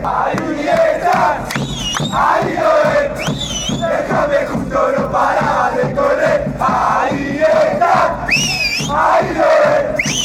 ¡Ay, Julieta! ¡Ay, Joel! ¡Déjame justo no paraba de correr! ¡Ay, Julieta! ¡Ay, Joel!